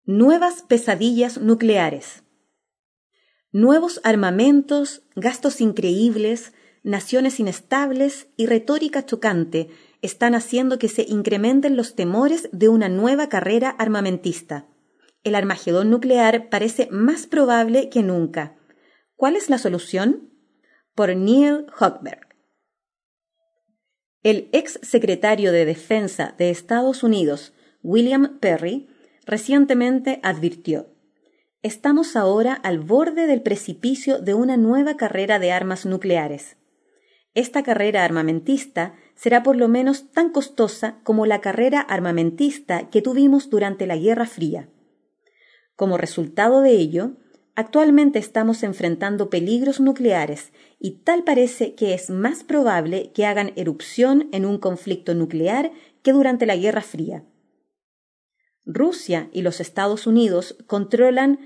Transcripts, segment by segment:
Nuevas pesadillas nucleares. Nuevos armamentos, gastos increíbles, naciones inestables y retórica chocante están haciendo que se incrementen los temores de una nueva carrera armamentista. El Armagedón nuclear parece más probable que nunca. ¿Cuál es la solución? Por Neil Hochberg. El ex secretario de Defensa de Estados Unidos, William Perry, recientemente advirtió: estamos ahora al borde del precipicio de una nueva carrera de armas nucleares. Esta carrera armamentista será por lo menos tan costosa como la carrera armamentista que tuvimos durante la Guerra Fría. Como resultado de ello, actualmente estamos enfrentando peligros nucleares y tal parece que es más probable que hagan erupción en un conflicto nuclear que durante la Guerra Fría. Rusia y los Estados Unidos controlan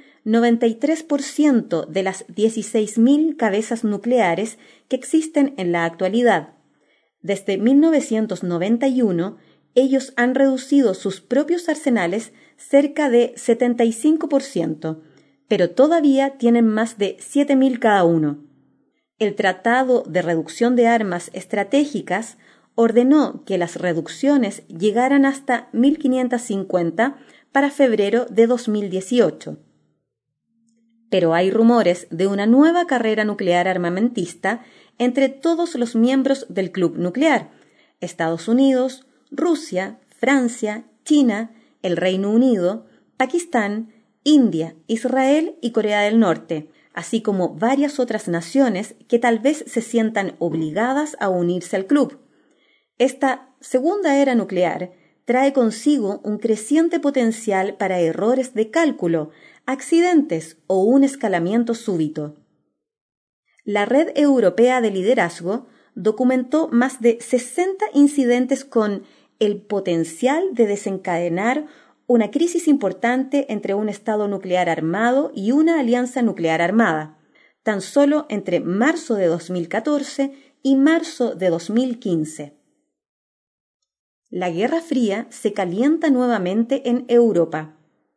93% de las 16.000 cabezas nucleares que existen en la actualidad. Desde 1991, ellos han reducido sus propios arsenales cerca de 75%, pero todavía tienen más de 7.000 cada uno. El Tratado de Reducción de Armas Estratégicas ordenó que las reducciones llegaran hasta 1.550 para febrero de 2018. Pero hay rumores de una nueva carrera nuclear armamentista entre todos los miembros del club nuclear: Estados Unidos, Rusia, Francia, China, el Reino Unido, Pakistán, India, Israel y Corea del Norte, así como varias otras naciones que tal vez se sientan obligadas a unirse al club. Esta segunda era nuclear trae consigo un creciente potencial para errores de cálculo, accidentes o un escalamiento súbito. La Red Europea de Liderazgo documentó más de 60 incidentes con el potencial de desencadenar una crisis importante entre un Estado nuclear armado y una alianza nuclear armada, tan solo entre marzo de 2014 y marzo de 2015. La Guerra Fría se calienta nuevamente en Europa.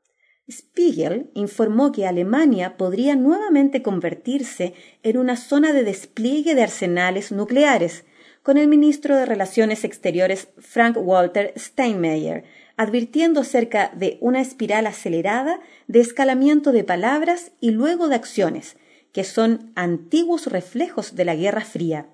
Spiegel informó que Alemania podría nuevamente convertirse en una zona de despliegue de arsenales nucleares, con el ministro de Relaciones Exteriores Frank-Walter Steinmeier advirtiendo acerca de una espiral acelerada de escalamiento de palabras y luego de acciones, que son antiguos reflejos de la Guerra Fría.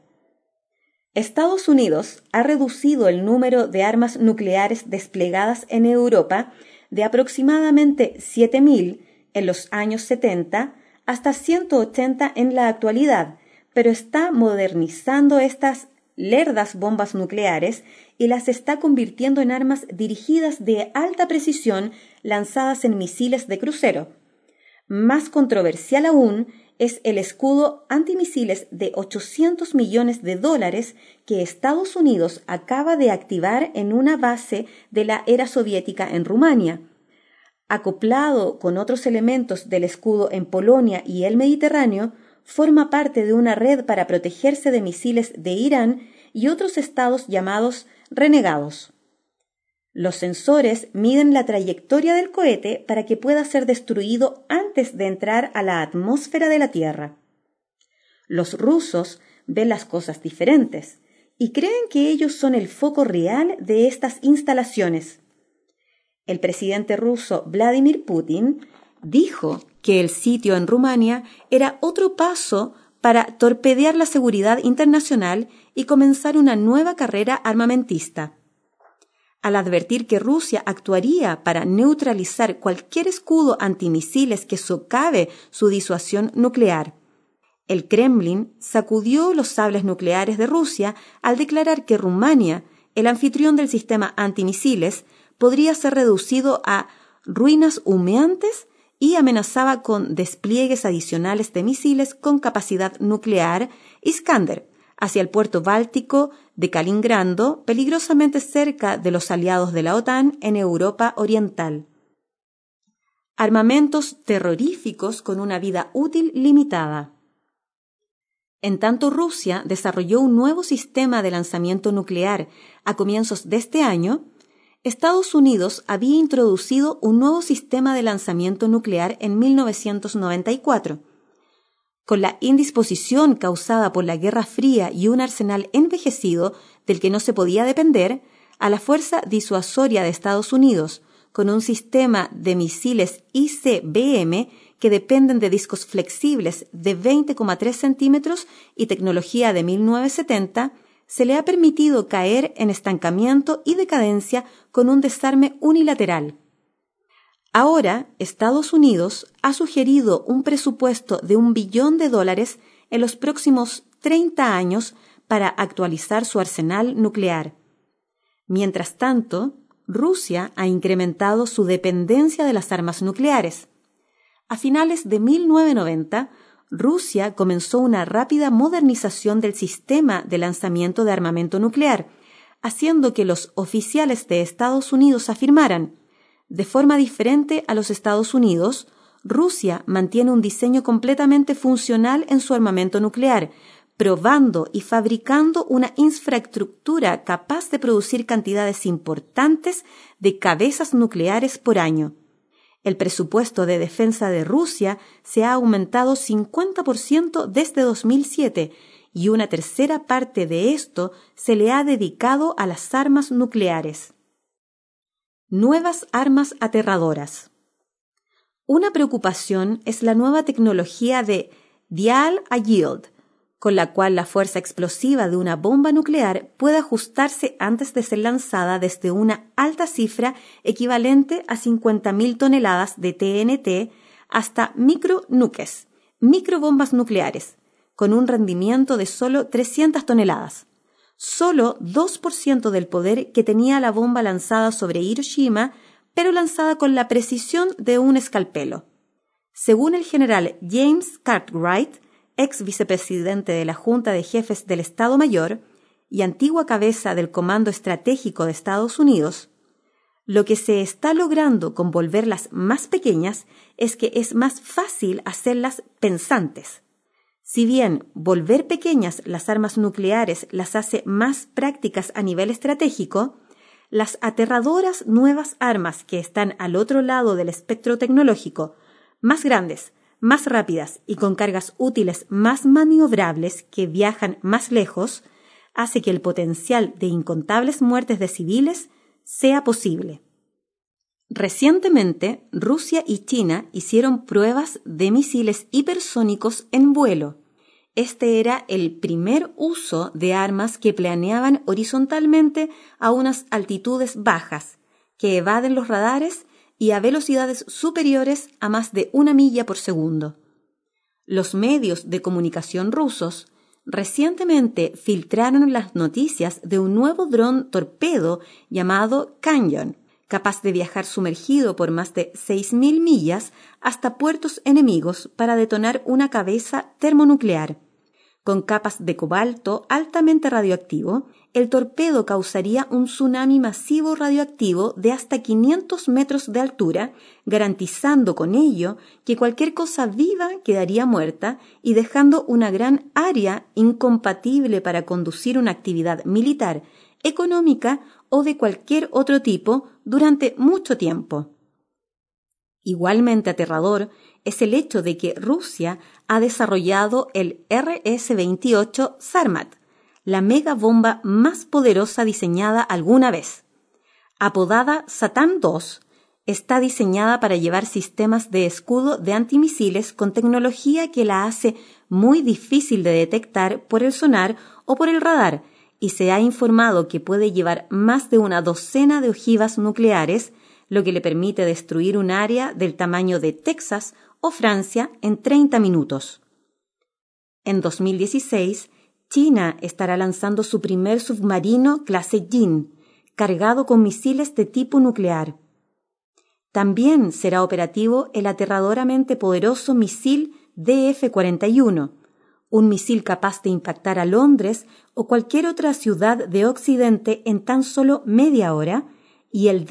Estados Unidos ha reducido el número de armas nucleares desplegadas en Europa de aproximadamente 7.000 en los años 70 hasta 180 en la actualidad, pero está modernizando estas lerdas bombas nucleares y las está convirtiendo en armas dirigidas de alta precisión lanzadas en misiles de crucero. Más controversial aún es el escudo antimisiles de $800 millones que Estados Unidos acaba de activar en una base de la era soviética en Rumania. Acoplado con otros elementos del escudo en Polonia y el Mediterráneo, forma parte de una red para protegerse de misiles de Irán y otros estados llamados renegados. Los sensores miden la trayectoria del cohete para que pueda ser destruido antes de entrar a la atmósfera de la Tierra. Los rusos ven las cosas diferentes y creen que ellos son el foco real de estas instalaciones. El presidente ruso Vladimir Putin dijo que el sitio en Rumania era otro paso para torpedear la seguridad internacional y comenzar una nueva carrera armamentista. Al advertir que Rusia actuaría para neutralizar cualquier escudo antimisiles que socave su disuasión nuclear, el Kremlin sacudió los sables nucleares de Rusia al declarar que Rumania, el anfitrión del sistema antimisiles, podría ser reducido a ruinas humeantes y amenazaba con despliegues adicionales de misiles con capacidad nuclear Iskander hacia el puerto báltico de Kaliningrado, peligrosamente cerca de los aliados de la OTAN en Europa Oriental. Armamentos terroríficos con una vida útil limitada. En tanto, Rusia desarrolló un nuevo sistema de lanzamiento nuclear a comienzos de este año. Estados Unidos había introducido un nuevo sistema de lanzamiento nuclear en 1994. Con la indisposición causada por la Guerra Fría y un arsenal envejecido del que no se podía depender, a la fuerza disuasoria de Estados Unidos, con un sistema de misiles ICBM que dependen de discos flexibles de 20,3 centímetros y tecnología de 1970, se le ha permitido caer en estancamiento y decadencia con un desarme unilateral. Ahora, Estados Unidos ha sugerido un presupuesto de $1 billón en los próximos 30 años para actualizar su arsenal nuclear. Mientras tanto, Rusia ha incrementado su dependencia de las armas nucleares. A finales de 1990, Rusia comenzó una rápida modernización del sistema de lanzamiento de armamento nuclear, haciendo que los oficiales de Estados Unidos afirmaran: de forma diferente a los Estados Unidos, Rusia mantiene un diseño completamente funcional en su armamento nuclear, probando y fabricando una infraestructura capaz de producir cantidades importantes de cabezas nucleares por año. El presupuesto de defensa de Rusia se ha aumentado 50% desde 2007 y una tercera parte de esto se le ha dedicado a las armas nucleares. Nuevas armas aterradoras. Una preocupación es la nueva tecnología de Dial-a-Yield, con la cual la fuerza explosiva de una bomba nuclear puede ajustarse antes de ser lanzada desde una alta cifra equivalente a 50.000 toneladas de TNT hasta micronukes, microbombas nucleares, con un rendimiento de solo 300 toneladas. Solo 2% del poder que tenía la bomba lanzada sobre Hiroshima, pero lanzada con la precisión de un escalpelo. Según el general James Cartwright, ex vicepresidente de la Junta de Jefes del Estado Mayor y antigua cabeza del Comando Estratégico de Estados Unidos, lo que se está logrando con volverlas más pequeñas es que es más fácil hacerlas pensantes. Si bien volver pequeñas las armas nucleares las hace más prácticas a nivel estratégico, las aterradoras nuevas armas que están al otro lado del espectro tecnológico, más grandes, más rápidas y con cargas útiles más maniobrables que viajan más lejos, hace que el potencial de incontables muertes de civiles sea posible. Recientemente, Rusia y China hicieron pruebas de misiles hipersónicos en vuelo. Este era el primer uso de armas que planeaban horizontalmente a unas altitudes bajas, que evaden los radares y a velocidades superiores a más de 1 milla por segundo. Los medios de comunicación rusos recientemente filtraron las noticias de un nuevo dron torpedo llamado Canyon, capaz de viajar sumergido por más de 6.000 millas hasta puertos enemigos para detonar una cabeza termonuclear. Con capas de cobalto altamente radioactivo, el torpedo causaría un tsunami masivo radioactivo de hasta 500 metros de altura, garantizando con ello que cualquier cosa viva quedaría muerta y dejando una gran área incompatible para conducir una actividad militar, económica o de cualquier otro tipo durante mucho tiempo. Igualmente aterrador es el hecho de que Rusia ha desarrollado el RS-28 Sarmat, la megabomba más poderosa diseñada alguna vez. Apodada Satán II, está diseñada para llevar sistemas de escudo de antimisiles con tecnología que la hace muy difícil de detectar por el sonar o por el radar, y se ha informado que puede llevar más de una docena de ojivas nucleares, lo que le permite destruir un área del tamaño de Texas o Francia en 30 minutos. En 2016, China estará lanzando su primer submarino clase Jin, cargado con misiles de tipo nuclear. También será operativo el aterradoramente poderoso misil DF-41, un misil capaz de impactar a Londres o cualquier otra ciudad de Occidente en tan solo media hora, y el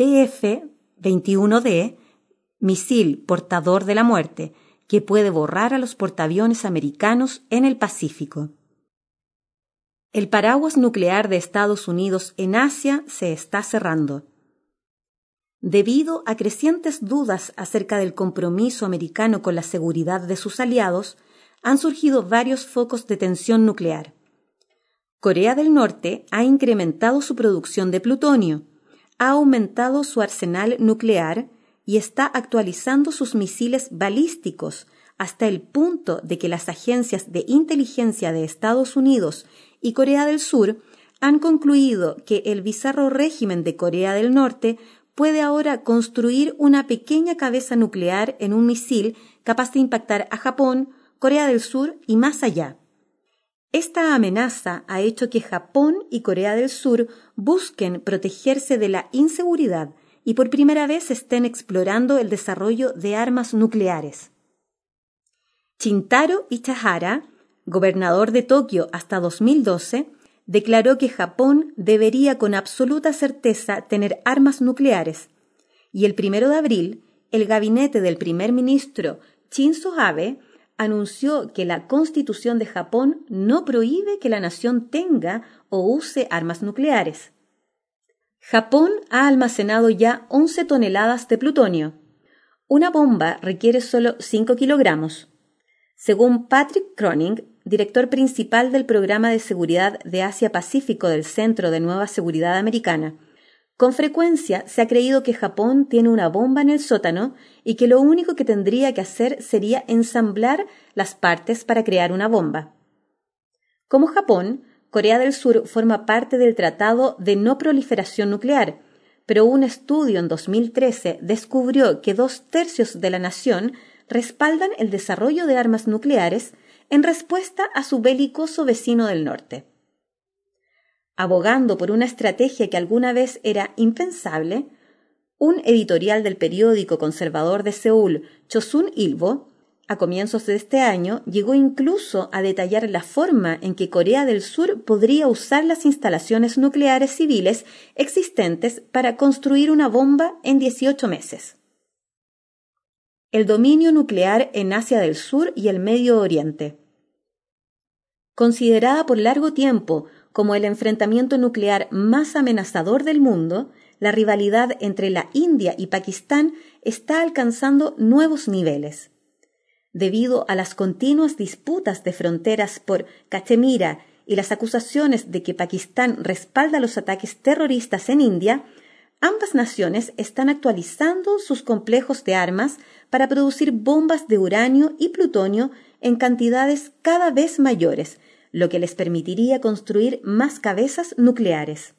DF-21D, misil portador de la muerte, que puede borrar a los portaaviones americanos en el Pacífico. El paraguas nuclear de Estados Unidos en Asia se está cerrando. Debido a crecientes dudas acerca del compromiso americano con la seguridad de sus aliados, han surgido varios focos de tensión nuclear. Corea del Norte ha incrementado su producción de plutonio, ha aumentado su arsenal nuclear y está actualizando sus misiles balísticos hasta el punto de que las agencias de inteligencia de Estados Unidos y Corea del Sur han concluido que el bizarro régimen de Corea del Norte puede ahora construir una pequeña cabeza nuclear en un misil capaz de impactar a Japón, Corea del Sur y más allá. Esta amenaza ha hecho que Japón y Corea del Sur busquen protegerse de la inseguridad y por primera vez estén explorando el desarrollo de armas nucleares. Shintaro Ichihara, gobernador de Tokio hasta 2012, declaró que Japón debería con absoluta certeza tener armas nucleares, y el 1 de abril, el gabinete del primer ministro Shinzo Abe anunció que la Constitución de Japón no prohíbe que la nación tenga o use armas nucleares. Japón ha almacenado ya 11 toneladas de plutonio. Una bomba requiere solo 5 kilogramos. Según Patrick Cronin, director principal del Programa de Seguridad de Asia-Pacífico del Centro de Nueva Seguridad Americana, con frecuencia se ha creído que Japón tiene una bomba en el sótano y que lo único que tendría que hacer sería ensamblar las partes para crear una bomba. Como Japón, Corea del Sur forma parte del Tratado de No Proliferación Nuclear, pero un estudio en 2013 descubrió que 2/3 de la nación respaldan el desarrollo de armas nucleares en respuesta a su belicoso vecino del norte. Abogando por una estrategia que alguna vez era impensable, un editorial del periódico conservador de Seúl, Chosun Ilbo, a comienzos de este año, llegó incluso a detallar la forma en que Corea del Sur podría usar las instalaciones nucleares civiles existentes para construir una bomba en 18 meses. El dominio nuclear en Asia del Sur y el Medio Oriente. Considerada por largo tiempo como el enfrentamiento nuclear más amenazador del mundo, la rivalidad entre la India y Pakistán está alcanzando nuevos niveles. Debido a las continuas disputas de fronteras por Cachemira y las acusaciones de que Pakistán respalda los ataques terroristas en India, ambas naciones están actualizando sus complejos de armas para producir bombas de uranio y plutonio en cantidades cada vez mayores, lo que les permitiría construir más cabezas nucleares.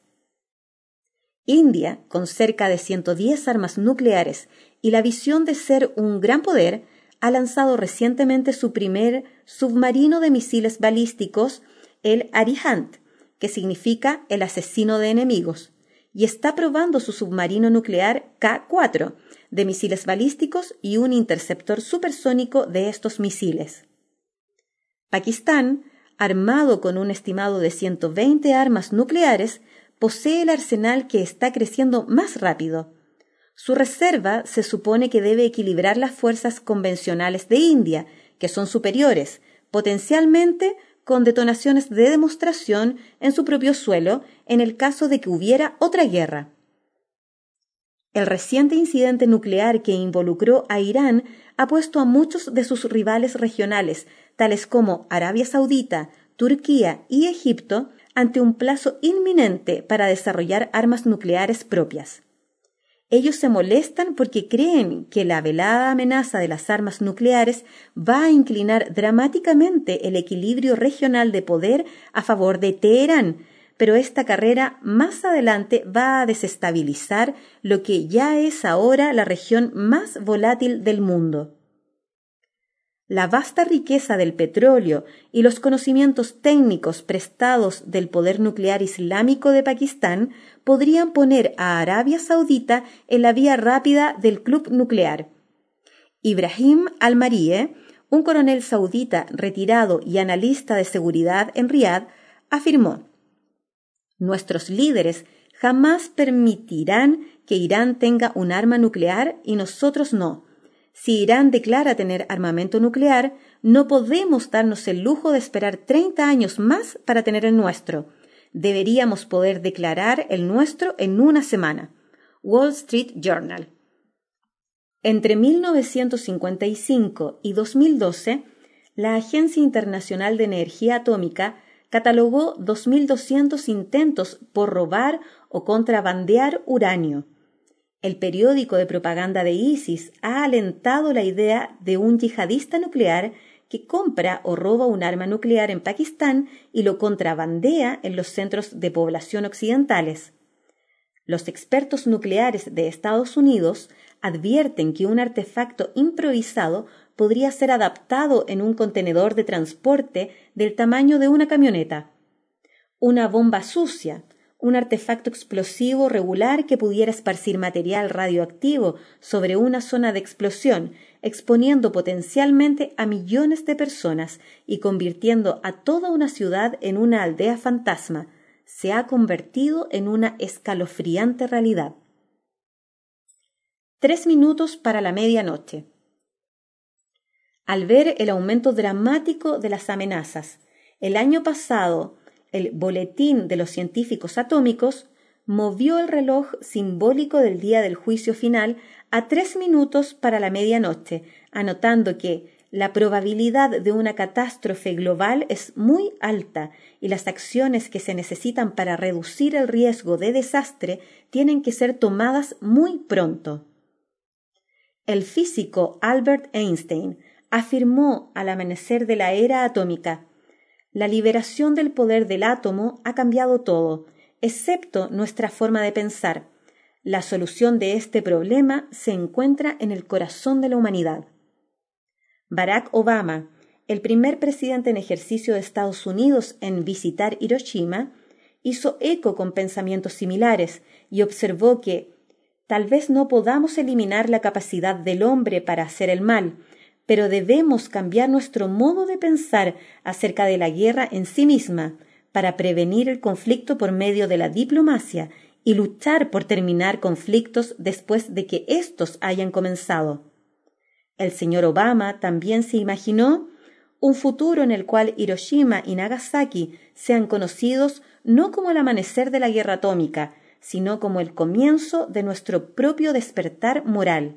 India, con cerca de 110 armas nucleares y la visión de ser un gran poder, ha lanzado recientemente su primer submarino de misiles balísticos, el Arihant, que significa el asesino de enemigos, y está probando su submarino nuclear K-4 de misiles balísticos y un interceptor supersónico de estos misiles. Pakistán, armado con un estimado de 120 armas nucleares, posee el arsenal que está creciendo más rápido. Su reserva se supone que debe equilibrar las fuerzas convencionales de India, que son superiores, potencialmente con detonaciones de demostración en su propio suelo en el caso de que hubiera otra guerra. El reciente incidente nuclear que involucró a Irán ha puesto a muchos de sus rivales regionales, tales como Arabia Saudita, Turquía y Egipto, ante un plazo inminente para desarrollar armas nucleares propias. Ellos se molestan porque creen que la velada amenaza de las armas nucleares va a inclinar dramáticamente el equilibrio regional de poder a favor de Teherán, pero esta carrera más adelante va a desestabilizar lo que ya es ahora la región más volátil del mundo. La vasta riqueza del petróleo y los conocimientos técnicos prestados del poder nuclear islámico de Pakistán podrían poner a Arabia Saudita en la vía rápida del club nuclear. Ibrahim al-Mariyeh, un coronel saudita retirado y analista de seguridad en Riad, afirmó: «Nuestros líderes jamás permitirán que Irán tenga un arma nuclear y nosotros no. Si Irán declara tener armamento nuclear, no podemos darnos el lujo de esperar 30 años más para tener el nuestro. Deberíamos poder declarar el nuestro en una semana. Wall Street Journal. Entre 1955 y 2012, la Agencia Internacional de Energía Atómica catalogó 2.200 intentos por robar o contrabandear uranio. El periódico de propaganda de ISIS ha alentado la idea de un yihadista nuclear que compra o roba un arma nuclear en Pakistán y lo contrabandea en los centros de población occidentales. Los expertos nucleares de Estados Unidos advierten que un artefacto improvisado podría ser adaptado en un contenedor de transporte del tamaño de una camioneta. Una bomba sucia, un artefacto explosivo regular que pudiera esparcir material radioactivo sobre una zona de explosión, exponiendo potencialmente a millones de personas y convirtiendo a toda una ciudad en una aldea fantasma, se ha convertido en una escalofriante realidad. 3 minutos para la medianoche. Al ver el aumento dramático de las amenazas, el año pasado, el Boletín de los Científicos Atómicos movió el reloj simbólico del día del juicio final a 3 minutos para la medianoche, anotando que la probabilidad de una catástrofe global es muy alta y las acciones que se necesitan para reducir el riesgo de desastre tienen que ser tomadas muy pronto. El físico Albert Einstein afirmó al amanecer de la era atómica: la liberación del poder del átomo ha cambiado todo, excepto nuestra forma de pensar. La solución de este problema se encuentra en el corazón de la humanidad. Barack Obama, el primer presidente en ejercicio de Estados Unidos en visitar Hiroshima, hizo eco con pensamientos similares y observó que tal vez no podamos eliminar la capacidad del hombre para hacer el mal, pero debemos cambiar nuestro modo de pensar acerca de la guerra en sí misma para prevenir el conflicto por medio de la diplomacia y luchar por terminar conflictos después de que éstos hayan comenzado. El señor Obama también se imaginó un futuro en el cual Hiroshima y Nagasaki sean conocidos no como el amanecer de la guerra atómica, sino como el comienzo de nuestro propio despertar moral.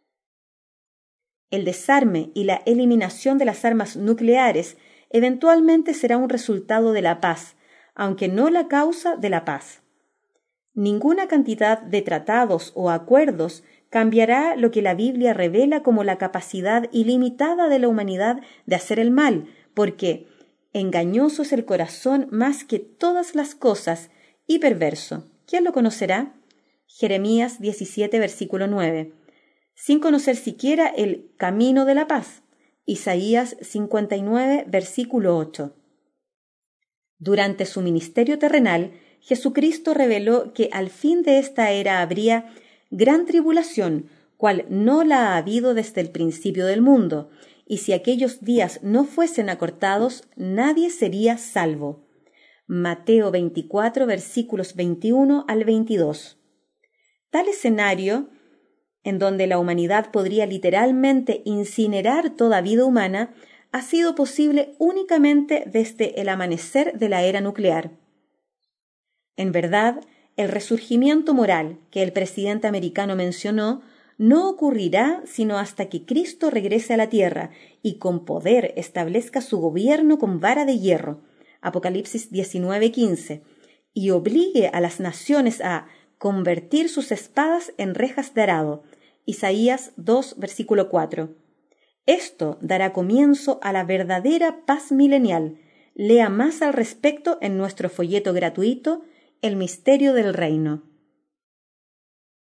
El desarme y la eliminación de las armas nucleares eventualmente será un resultado de la paz, aunque no la causa de la paz. Ninguna cantidad de tratados o acuerdos cambiará lo que la Biblia revela como la capacidad ilimitada de la humanidad de hacer el mal, porque engañoso es el corazón más que todas las cosas y perverso. ¿Quién lo conocerá? Jeremías 17, versículo 9. Sin conocer siquiera el camino de la paz. Isaías 59, versículo 8. Durante su ministerio terrenal, Jesucristo reveló que al fin de esta era habría gran tribulación, cual no la ha habido desde el principio del mundo, y si aquellos días no fuesen acortados, nadie sería salvo. Mateo 24, versículos 21 al 22. Tal escenario, en donde la humanidad podría literalmente incinerar toda vida humana, ha sido posible únicamente desde el amanecer de la era nuclear. En verdad, el resurgimiento moral que el presidente americano mencionó no ocurrirá sino hasta que Cristo regrese a la tierra y con poder establezca su gobierno con vara de hierro, Apocalipsis 19:15, y obligue a las naciones a convertir sus espadas en rejas de arado, Isaías 2, versículo 4. Esto dará comienzo a la verdadera paz milenial. Lea más al respecto en nuestro folleto gratuito El misterio del reino.